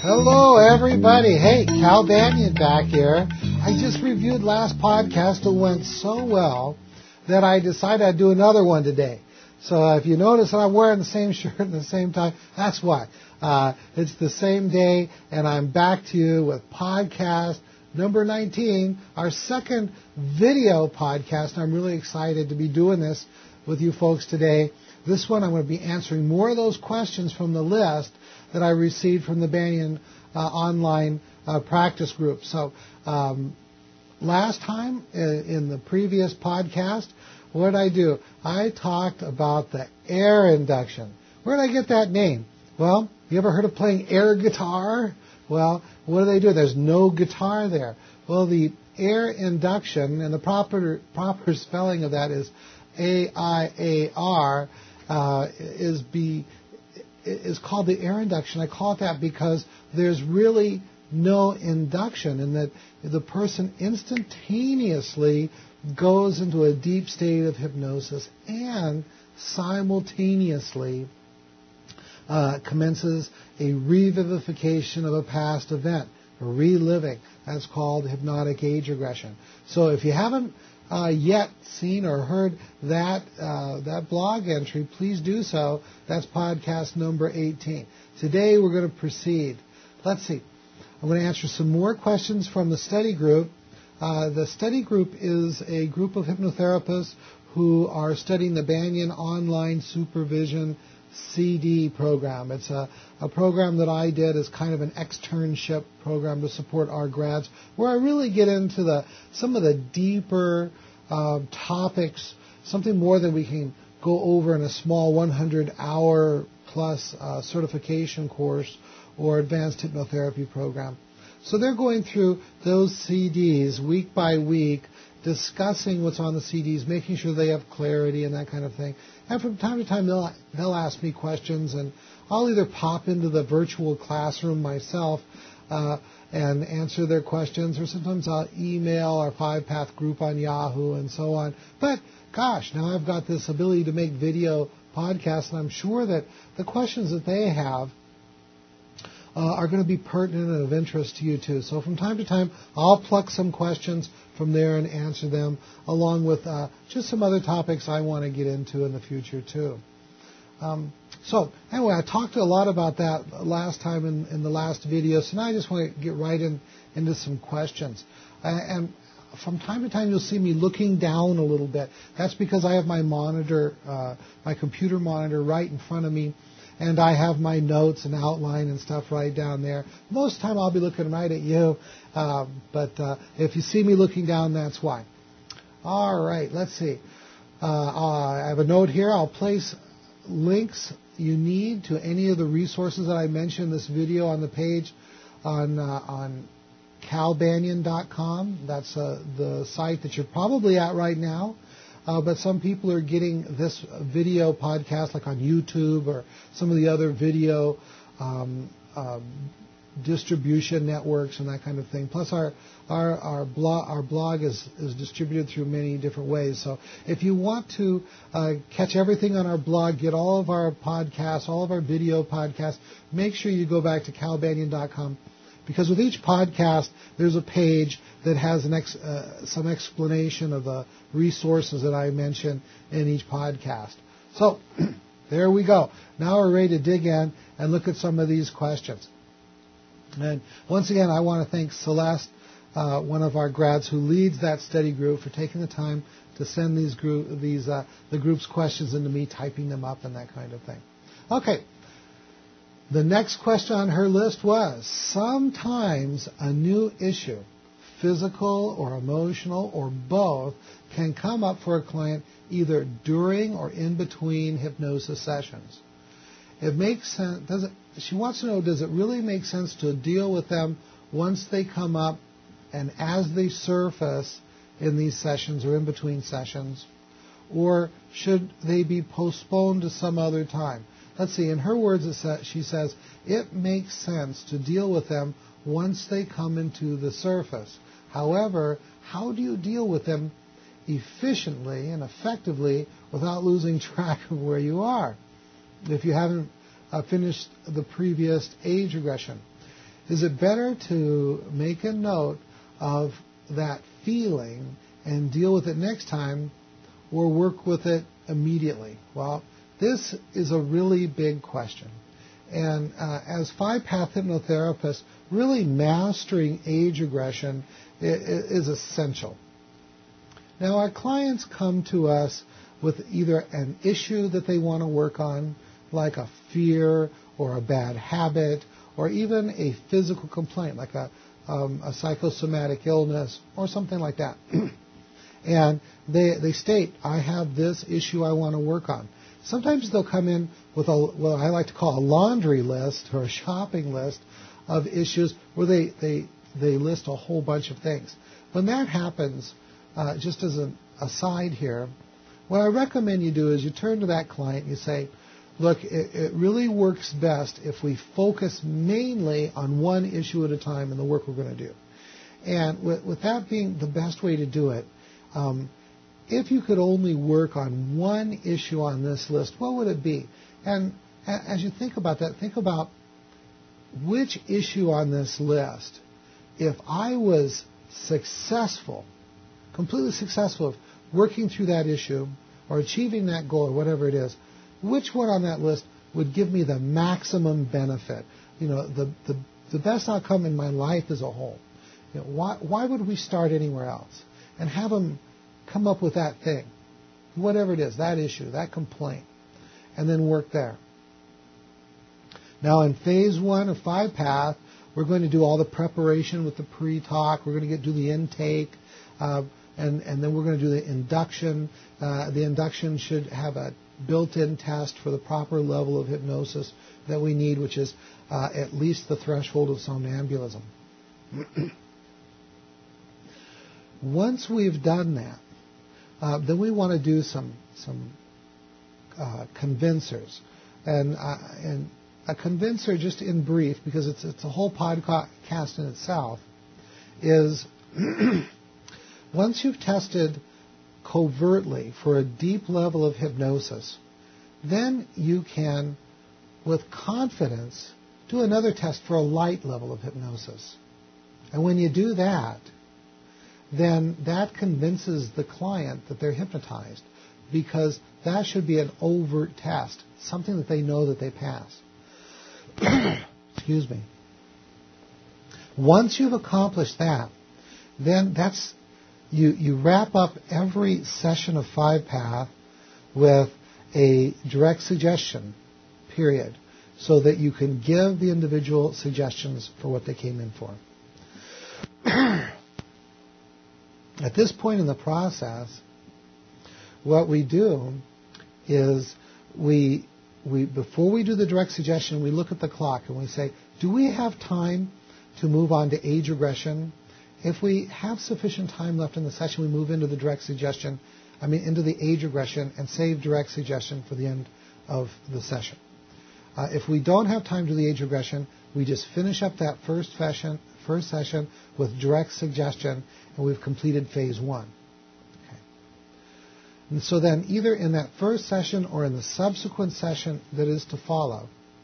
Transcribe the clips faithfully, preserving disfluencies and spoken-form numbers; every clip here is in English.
Hello, everybody. Hey, Cal Banyan back here. I just reviewed last podcast. It went so well that I decided I'd do another one today. So uh, if you notice that I'm wearing the same shirt at the same time, that's why. Uh, it's the same day, and I'm back to you with podcast number nineteen, our second video podcast. I'm really excited to be doing this with you folks today. This one, I'm going to be answering more of those questions from the list that I received from the Banyan uh, online uh, practice group. So um, last time uh, in the previous podcast, what did I do? I talked about the air induction. Where did I get that name? Well, you ever heard of playing air guitar? Well, what do they do? There's no guitar there. Well, the air induction, and the proper proper spelling of that is A I A R, uh, is be is called the air induction. I call it that because there's really no induction, in that the person instantaneously goes into a deep state of hypnosis and simultaneously uh, commences a revivification of a past event, a reliving. That's called hypnotic age regression. So if you haven't uh, yet seen or heard that uh, that blog entry, please do so. That's podcast number eighteen. Today we're going to proceed. Let's see. I'm going to answer some more questions from the study group. Uh, the study group is a group of hypnotherapists who are studying the Banyan Online Supervision C D program. It's a, a program that I did as kind of an externship program to support our grads, where I really get into the some of the deeper uh, topics, something more than we can go over in a small one hundred hour plus uh, certification course or advanced hypnotherapy program. So they're going through those C Ds week by week, discussing what's on the C Ds, making sure they have clarity and that kind of thing. And from time to time, they'll, they'll ask me questions, and I'll either pop into the virtual classroom myself uh, and answer their questions, or sometimes I'll email our five-path group on Yahoo and so on. But, gosh, now I've got this ability to make video podcasts, and I'm sure that the questions that they have Uh, are going to be pertinent and of interest to you too. So from time to time, I'll pluck some questions from there and answer them, along with uh, just some other topics I want to get into in the future too. Um, so anyway, I talked a lot about that last time in, in the last video, so now I just want to get right in, into some questions. Uh, and from time to time, you'll see me looking down a little bit. That's because I have my monitor, uh, my computer monitor right in front of me, and I have my notes and outline and stuff right down there. Most of the time I'll be looking right at you, uh, but uh, if you see me looking down, that's why. All right, let's see. Uh, uh, I have a note here. I'll place links you need to any of the resources that I mentioned in this video on the page on uh, on cal banyan dot com. That's uh, the site that you're probably at right now. Uh, but some people are getting this video podcast like on YouTube or some of the other video um, um, distribution networks and that kind of thing. Plus, our our our blog our blog is is distributed through many different ways. So, if you want to uh, catch everything on our blog, get all of our podcasts, all of our video podcasts, make sure you go back to cal banyan dot com. Because with each podcast, there's a page that has an ex, uh, some explanation of the resources that I mention in each podcast. So, there we go. Now we're ready to dig in and look at some of these questions. And once again, I want to thank Celeste, uh, one of our grads who leads that study group, for taking the time to send these group, these uh, the group's questions into me, typing them up and that kind of thing. Okay. The next question on her list was, sometimes a new issue, physical or emotional or both, can come up for a client either during or in between hypnosis sessions. It makes sense. Does it, she wants to know, does it really make sense to deal with them once they come up and as they surface in these sessions or in between sessions? Or should they be postponed to some other time? Let's see, in her words, it sa- she says, it makes sense to deal with them once they come into the surface. However, how do you deal with them efficiently and effectively without losing track of where you are if you haven't uh, finished the previous age regression? is it better to make a note of that feeling and deal with it next time, or work with it immediately? Well, this is a really big question. And uh, as five-path hypnotherapists, really mastering age regression is, is essential. Now, our clients come to us with either an issue that they want to work on, like a fear or a bad habit, or even a physical complaint, like a, um, a psychosomatic illness or something like that. And they, they state, I have this issue I want to work on. Sometimes they'll come in with a, what I like to call a laundry list or a shopping list of issues where they, they, they list a whole bunch of things. When that happens, uh, just as an aside here, what I recommend you do is you turn to that client and you say, look, it, it really works best if we focus mainly on one issue at a time in the work we're going to do. And with, with that being the best way to do it, um, if you could only work on one issue on this list, what would it be? And as you think about that, think about which issue on this list, if I was successful, completely successful of working through that issue or achieving that goal or whatever it is, which one on that list would give me the maximum benefit? You know, the the, the best outcome in my life as a whole. You know, why why would we start anywhere else? And have them come up with that thing, whatever it is, that issue, that complaint, and then work there. Now in phase one of five path, we're going to do all the preparation with the pre-talk. We're going to get do the intake, uh, and, and then we're going to do the induction. Uh, the induction should have a built-in test for the proper level of hypnosis that we need, which is uh, at least the threshold of somnambulism. Once we've done that, uh, then we want to do some some uh, convincers, and uh, and a convincer, just in brief, because it's it's a whole podcast in itself, is once you've tested covertly for a deep level of hypnosis, then you can, with confidence, do another test for a light level of hypnosis. And when you do that, then that convinces the client that they're hypnotized, because that should be an overt test, something that they know that they pass. Excuse me. Once you've accomplished that, then that's you, you wrap up every session of five path with a direct suggestion period, so that you can give the individual suggestions for what they came in for. At this point in the process, what we do is we we before we do the direct suggestion, we look at the clock and we say, do we have time to move on to age regression? If we have sufficient time left in the session, we move into the direct suggestion, I mean into the age regression, and save direct suggestion for the end of the session. Uh, if we don't have time to do the age regression, we just finish up that first session, first session with direct suggestion, and we've completed phase one. Okay. And so then either in that first session or in the subsequent session that is to follow,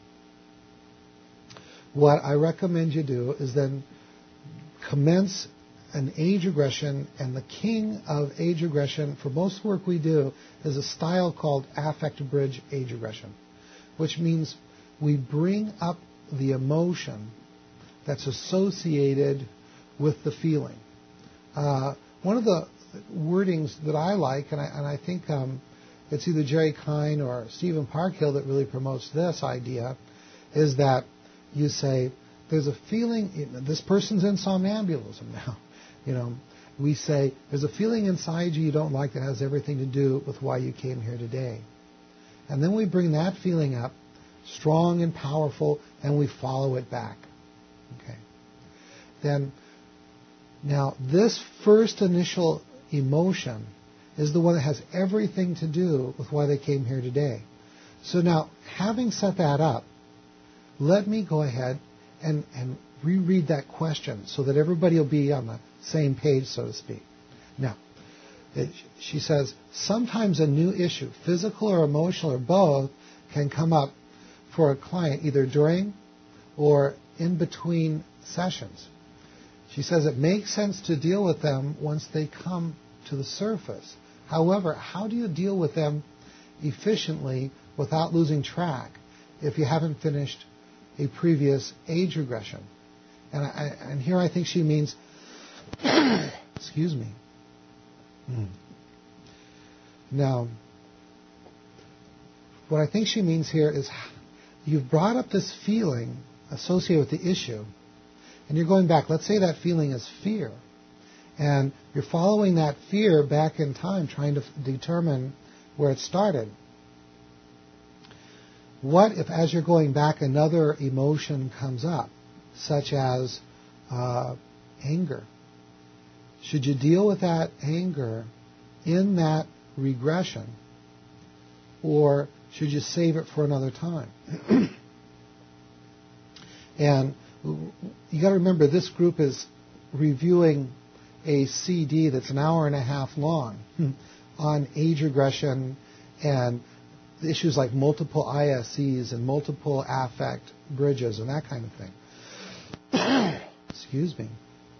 what I recommend you do is then commence an age regression, and the king of age regression for most work we do is a style called affect bridge age regression, which means we bring up the emotion that's associated with the feeling. Uh, one of the wordings that I like, and I, and I think um, it's either Jerry Kine or Stephen Parkhill that really promotes this idea, is that you say, there's a feeling, this person's in somnambulism now. You know, we say, there's a feeling inside you you don't like that has everything to do with why you came here today. And then we bring that feeling up, strong and powerful, and we follow it back. Okay. Then, now, this first initial emotion is the one that has everything to do with why they came here today. So now, having set that up, let me go ahead and, and reread that question so that everybody will be on the same page, so to speak. Now, it, she says, sometimes a new issue, physical or emotional or both, can come up for a client either during or in between sessions. She says it makes sense to deal with them once they come to the surface. However, how do you deal with them efficiently without losing track if you haven't finished a previous age regression? And, I, and here I think she means, excuse me. Mm. Now, what I think she means here is you've brought up this feeling associated with the issue, and you're going back. Let's say that feeling is fear, and you're following that fear back in time, trying to f- determine where it started. What if, as you're going back, another emotion comes up, such as uh, anger? Should you deal with that anger in that regression, or should you save it for another time? And you got to remember, this group is reviewing a C D that's an hour and a half long on age regression and issues like multiple I S Cs and multiple affect bridges and that kind of thing. Excuse me.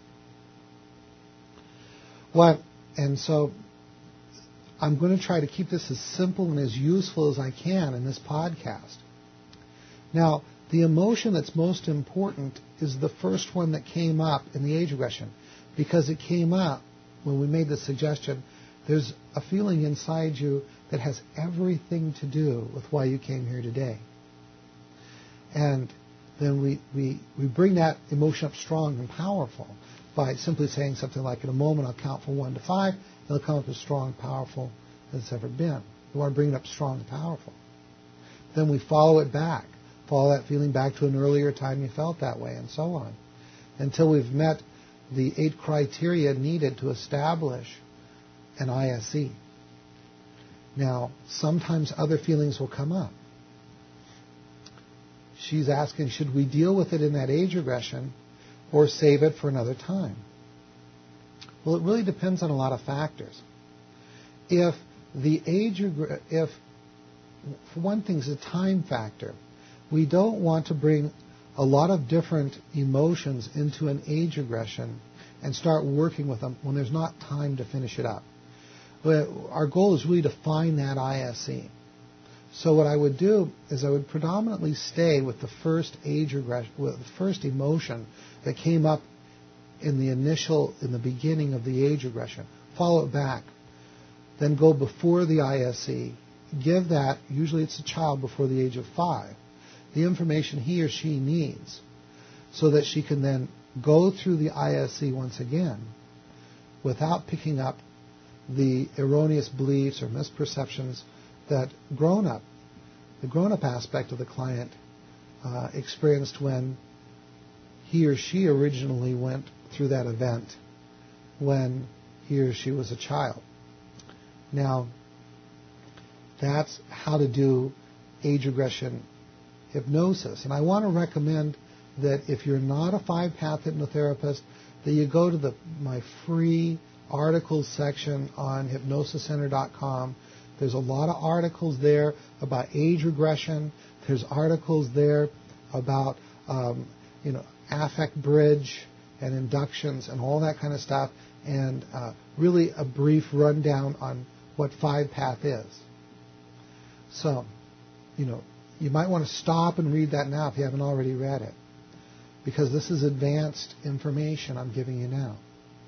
What? And so I'm going to try to keep this as simple and as useful as I can in this podcast. Now, the emotion that's most important is the first one that came up in the age regression, because it came up when we made the suggestion. There's a feeling inside you that has everything to do with why you came here today. And then we, we, we bring that emotion up strong and powerful by simply saying something like, in a moment I'll count from one to five, and it'll come up as strong and powerful as it's ever been. We want to bring it up strong and powerful. Then we follow it back. Follow that feeling back to an earlier time you felt that way, and so on, until we've met the eight criteria needed to establish an I S E. Now, sometimes other feelings will come up. She's asking, should we deal with it in that age regression or save it for another time? Well, it really depends on a lot of factors. If the age, reg- if, for one thing, it's a time factor. We don't want to bring a lot of different emotions into an age regression and start working with them when there's not time to finish it up. But our goal is really to find that I S E. So what I would do is I would predominantly stay with the first age regression, with the first emotion that came up in the initial, in the beginning of the age regression. Follow it back. Then go before the I S E. Give that, usually it's a child before the age of five, the information he or she needs so that she can then go through the I S E once again without picking up the erroneous beliefs or misperceptions that grown-up, the grown-up aspect of the client uh, experienced when he or she originally went through that event when he or she was a child. Now, that's how to do age regression hypnosis. And I want to recommend that if you're not a five-path hypnotherapist, that you go to the my free articles section on hypnosis center dot com. There's a lot of articles there about age regression. There's articles there about um, you know affect bridge and inductions and all that kind of stuff, and uh, really a brief rundown on what five-path is. So, you know, you might want to stop and read that now if you haven't already read it, because this is advanced information I'm giving you now.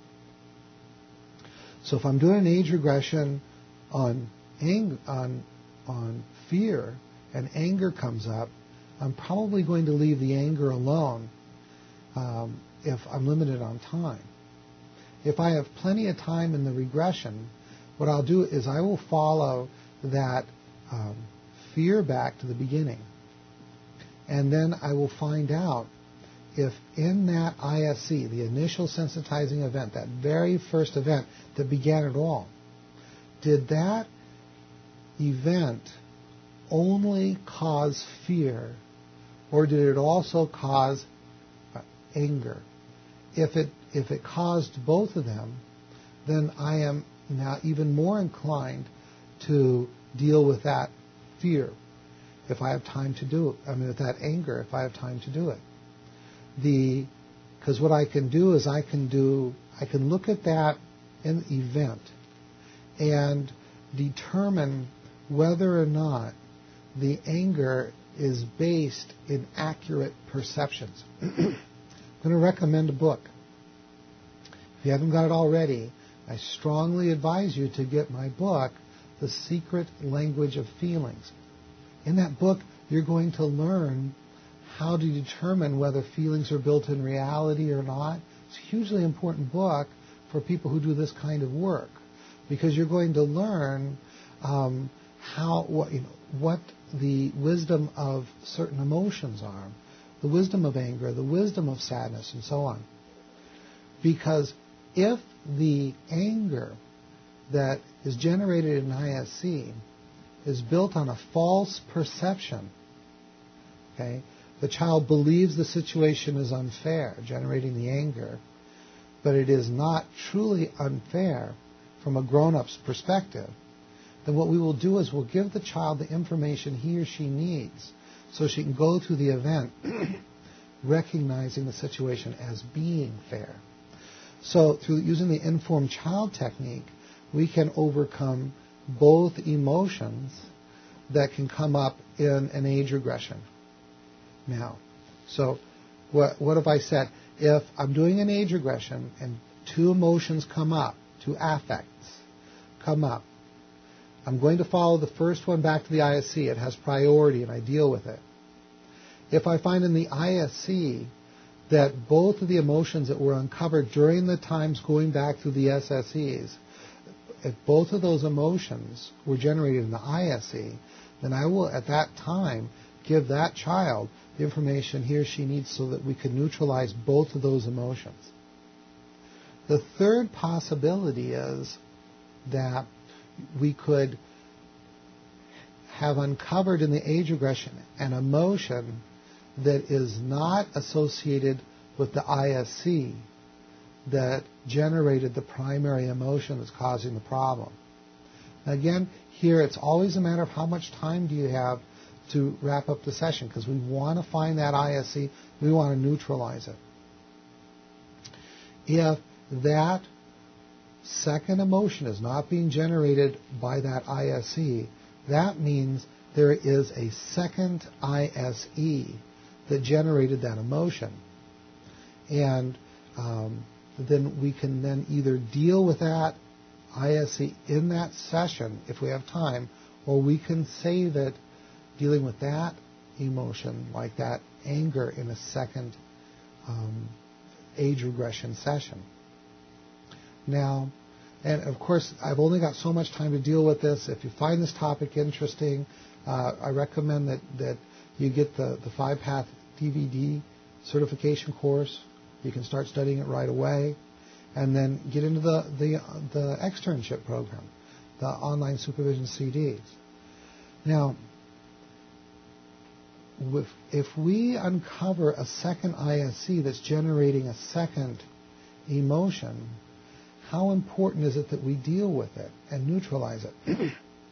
So if I'm doing an age regression on ang- on on fear and anger comes up, I'm probably going to leave the anger alone um, if I'm limited on time. If I have plenty of time in the regression, what I'll do is I will follow that um, fear back to the beginning. And then I will find out if in that I S E, the initial sensitizing event, that very first event that began it all, did that event only cause fear, or did it also cause uh, anger? If it if it caused both of them, then I am now even more inclined to deal with that fear if I have time to do it. I mean, with that anger, if I have time to do it. the, because what I can do is I can do, I can look at that in event and determine whether or not the anger is based in accurate perceptions. I'm going to recommend a book. If you haven't got it already, I strongly advise you to get my book, The Secret Language of Feelings. In that book, you're going to learn how to determine whether feelings are built in reality or not. It's a hugely important book for people who do this kind of work, because you're going to learn um, how what, you know, what the wisdom of certain emotions are, the wisdom of anger, the wisdom of sadness, and so on. Because if the anger that is generated in I S C is built on a false perception, okay, the child believes the situation is unfair, generating the anger, but it is not truly unfair from a grown-up's perspective, then what we will do is we'll give the child the information he or she needs so she can go through the event recognizing the situation as being fair. So through using the informed child technique, we can overcome both emotions that can come up in an age regression. Now, so what, what have I said? If I'm doing an age regression and two emotions come up, two affects come up, I'm going to follow the first one back to the I S C. It has priority and I deal with it. If I find in the I S C that both of the emotions that were uncovered during the times going back through the S S Es, if both of those emotions were generated in the I S C, then I will at that time give that child the information he or she needs so that we can neutralize both of those emotions. The third possibility is that we could have uncovered in the age regression an emotion that is not associated with the I S C that generated the primary emotion that's causing the problem. Again, here it's always a matter of how much time do you have to wrap up the session, because we want to find that I S C, we want to neutralize it. If that second emotion is not being generated by that I S C, that means there is a second I S E that generated that emotion. And um, then we can then either deal with that I S C in that session if we have time, or we can save it dealing with that emotion, like that anger, in a second um, age regression session. Now, and of course, I've only got so much time to deal with this. If you find this topic interesting, uh, I recommend that, that you get the, the five-path D V D certification course. You can start studying it right away. And then get into the, the, the externship program, the online supervision C Ds. Now, if, if we uncover a second I S C that's generating a second emotion, how important is it that we deal with it and neutralize it?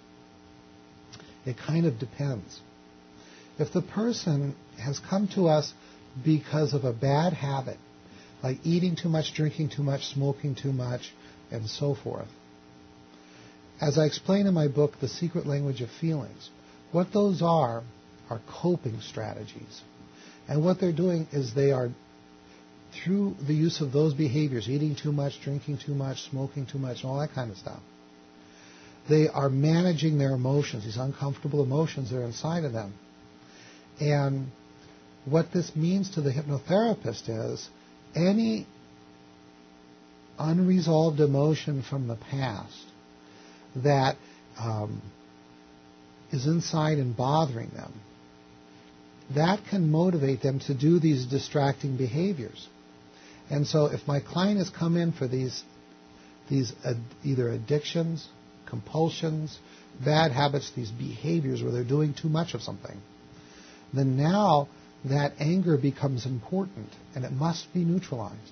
It kind of depends. If the person has come to us because of a bad habit, like eating too much, drinking too much, smoking too much, and so forth, as I explain in my book, The Secret Language of Feelings, what those are are coping strategies. And what they're doing is they are, through the use of those behaviors, eating too much, drinking too much, smoking too much, and all that kind of stuff, they are managing their emotions, these uncomfortable emotions that are inside of them. And what this means to the hypnotherapist is any unresolved emotion from the past that um, is inside and bothering them, that can motivate them to do these distracting behaviors. And so if my client has come in for these, these ad, either addictions, compulsions, bad habits, these behaviors where they're doing too much of something, then now that anger becomes important and it must be neutralized.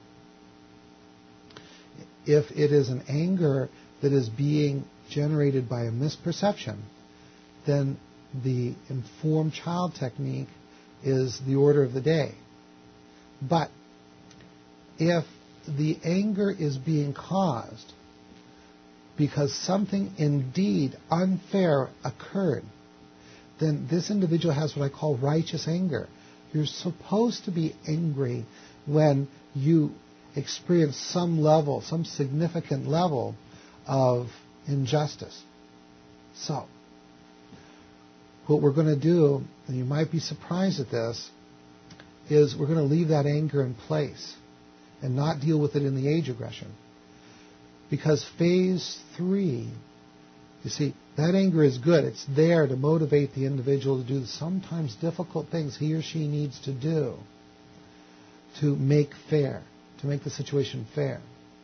If it is an anger that is being generated by a misperception, then the informed child technique is the order of the day. But if the anger is being caused because something indeed unfair occurred, then this individual has what I call righteous anger. You're supposed to be angry when you experience some level, some significant level of injustice. So, what we're going to do, and you might be surprised at this, is we're going to leave that anger in place and not deal with it in the age aggression. Because phase three, you see, that anger is good. It's there to motivate the individual to do sometimes difficult things he or she needs to do to make fair, to make the situation fair.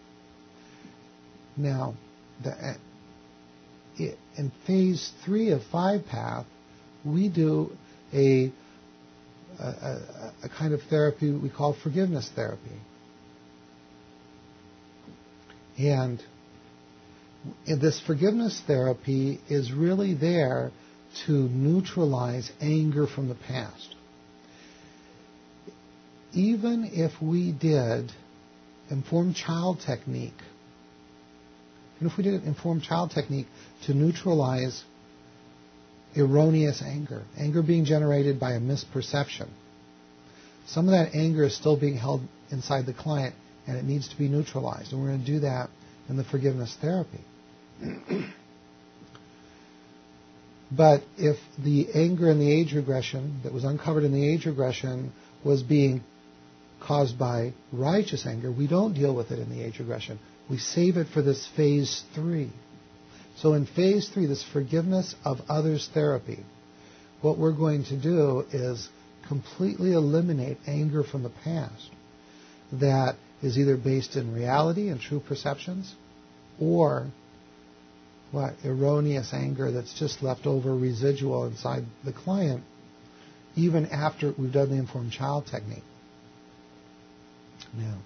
Now, the, in phase three of five path, we do a, a, a kind of therapy we call forgiveness therapy. And this forgiveness therapy is really there to neutralize anger from the past. Even if we did informed child technique, and if we did informed child technique to neutralize erroneous anger, anger being generated by a misperception, some of that anger is still being held inside the client, and it needs to be neutralized. And we're going to do that in the forgiveness therapy. But if the anger and the age regression that was uncovered in the age regression was being caused by righteous anger, we don't deal with it in the age regression. We save it for this phase three. So in phase three, this forgiveness of others therapy, what we're going to do is completely eliminate anger from the past that is either based in reality and true perceptions, or what erroneous anger that's just left over residual inside the client, even after we've done the informed child technique. Now,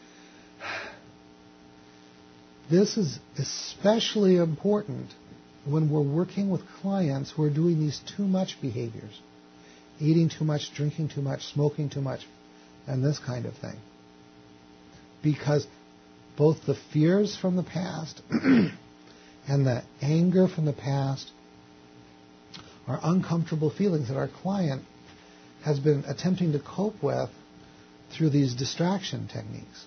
this is especially important when we're working with clients who are doing these too much behaviors, eating too much, drinking too much, smoking too much, and this kind of thing. Because both the fears from the past and the anger from the past are uncomfortable feelings that our client has been attempting to cope with through these distraction techniques.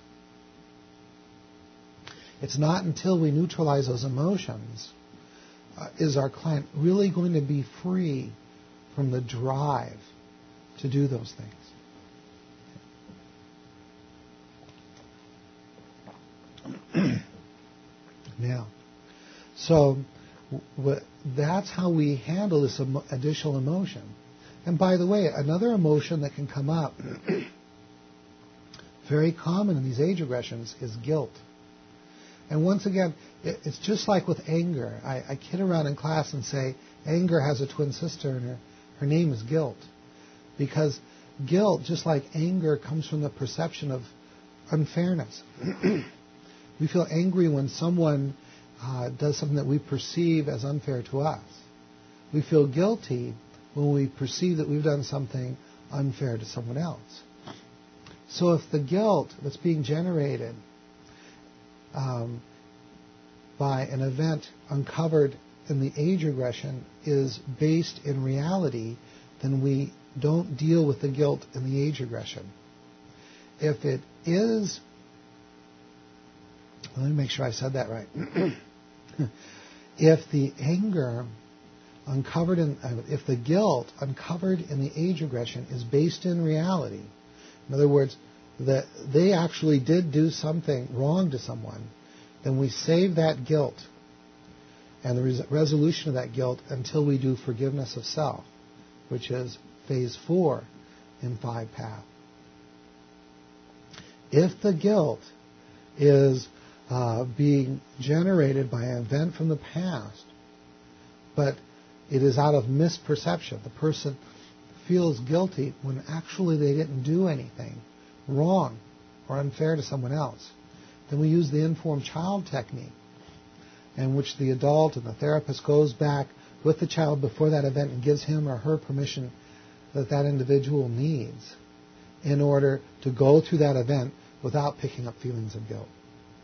It's not until we neutralize those emotions uh, is our client really going to be free from the drive to do those things. Now, so w- that's how we handle this emo- additional emotion. And by the way, another emotion that can come up, very common in these age aggressions, is guilt. And once again, it, it's just like with anger. I, I kid around in class and say, anger has a twin sister, and her, her name is guilt. Because guilt, just like anger, comes from the perception of unfairness. We feel angry when someone uh, does something that we perceive as unfair to us. We feel guilty when we perceive that we've done something unfair to someone else. So if the guilt that's being generated um, by an event uncovered in the age regression is based in reality, then we don't deal with the guilt in the age regression. If it is, let me make sure I said that right. If the anger uncovered in, uh, if the guilt uncovered in the age regression is based in reality, in other words, that they actually did do something wrong to someone, then we save that guilt and the res- resolution of that guilt until we do forgiveness of self, which is phase four in five path. If the guilt is uh, being generated by an event from the past, but it is out of misperception, the person feels guilty when actually they didn't do anything wrong or unfair to someone else, then we use the informed child technique, in which the adult and the therapist goes back with the child before that event and gives him or her permission that that individual needs. in order to go through that event without picking up feelings of guilt.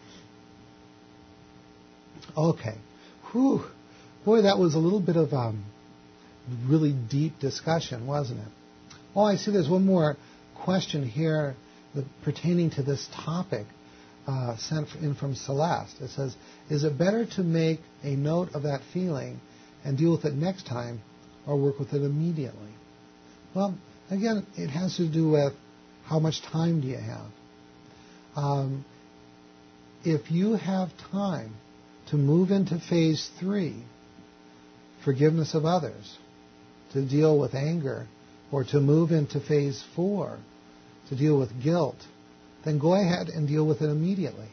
Okay. Whew. Boy, that was a little bit of um, really deep discussion, wasn't it? Oh, I see there's one more question here that, pertaining to this topic, uh, sent in from Celeste. It says, is it better to make a note of that feeling and deal with it next time, or work with it immediately? Well, again, it has to do with how much time do you have. Um, if you have time to move into phase three, forgiveness of others, to deal with anger, or to move into phase four, to deal with guilt, then go ahead and deal with it immediately.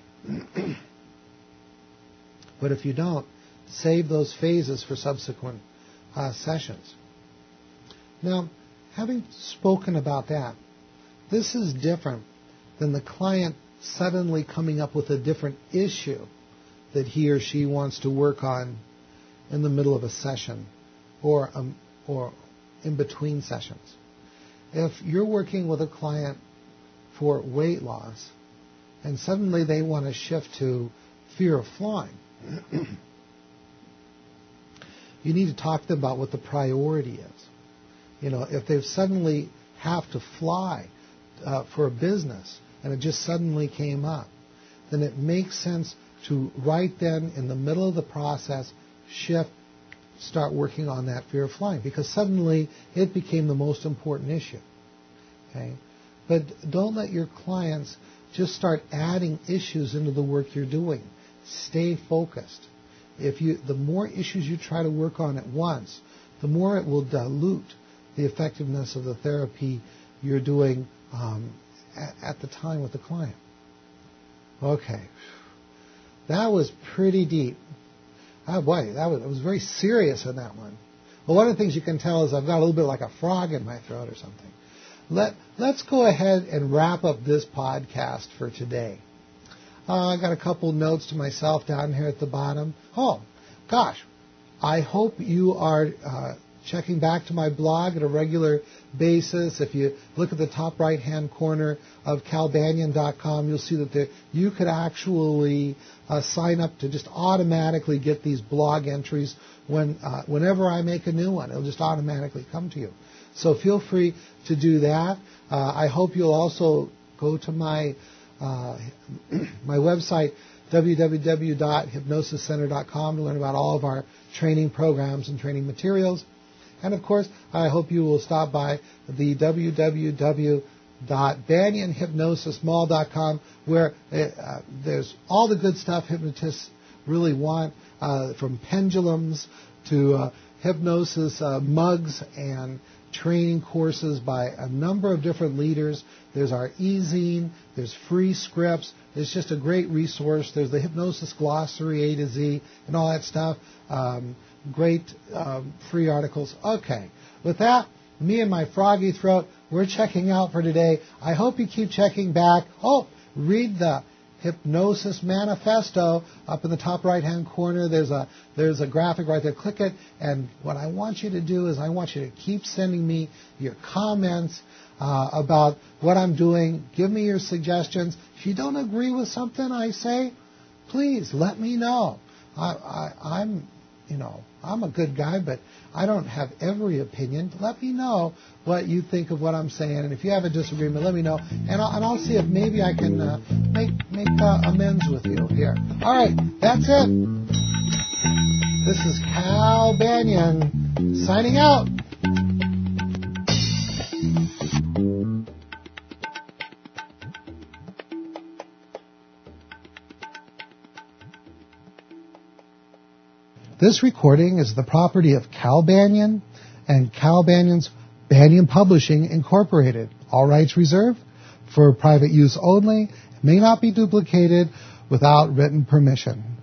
But if you don't, save those phases for subsequent uh, sessions. Now, having spoken about that, this is different than the client suddenly coming up with a different issue that he or she wants to work on in the middle of a session or um, or in between sessions. If you're working with a client for weight loss and suddenly they want to shift to fear of flying, you need to talk to them about what the priority is. You know, if they suddenly have to fly uh, for a business and it just suddenly came up, then it makes sense to right then in the middle of the process shift, start working on that fear of flying, because suddenly it became the most important issue. Okay? But don't let your clients just start adding issues into the work you're doing. Stay focused. If you, the more issues you try to work on at once, the more it will dilute the effectiveness of the therapy you're doing um, at, at the time with the client. Okay. That was pretty deep. Oh boy, that was, I was very serious in that one. Well, one of the things you can tell is I've got a little bit like a frog in my throat or something. Let, let's go ahead and wrap up this podcast for today. Uh, I got a couple notes to myself down here at the bottom. Oh, gosh. I hope you are uh, checking back to my blog at a regular basis. If you look at the top right-hand corner of cal banyan dot com, you'll see that there, you could actually uh, sign up to just automatically get these blog entries when uh, whenever I make a new one. It'll just automatically come to you. So feel free to do that. Uh, I hope you'll also go to my uh, my website, w w w dot hypnosis center dot com, to learn about all of our training programs and training materials. And, of course, I hope you will stop by the w w w dot banyan hypnosis mall dot com, where uh, there's all the good stuff hypnotists really want, uh, from pendulums to uh, hypnosis uh, mugs and training courses by a number of different leaders. There's our e-zine, there's free scripts, there's just a great resource. There's the hypnosis glossary A to Z and all that stuff. Um, great um, free articles. Okay, with that, me and my froggy throat, we're checking out for today. I hope you keep checking back. Oh, read the Hypnosis Manifesto up in the top right-hand corner. There's a there's a graphic right there. Click it, and what I want you to do is I want you to keep sending me your comments uh, about what I'm doing. Give me your suggestions. If you don't agree with something I say, please let me know. I, I, I'm, you know, I'm a good guy, but I don't have every opinion. Let me know what you think of what I'm saying, and if you have a disagreement, let me know, and I'll, and I'll see if maybe I can uh, make make uh, amends with you here. All right, that's it. This is Cal Banyan signing out. This recording is the property of Cal Banyan and Cal Banyan's Banyan Publishing, Incorporated. All rights reserved for private use only. It may not be duplicated without written permission.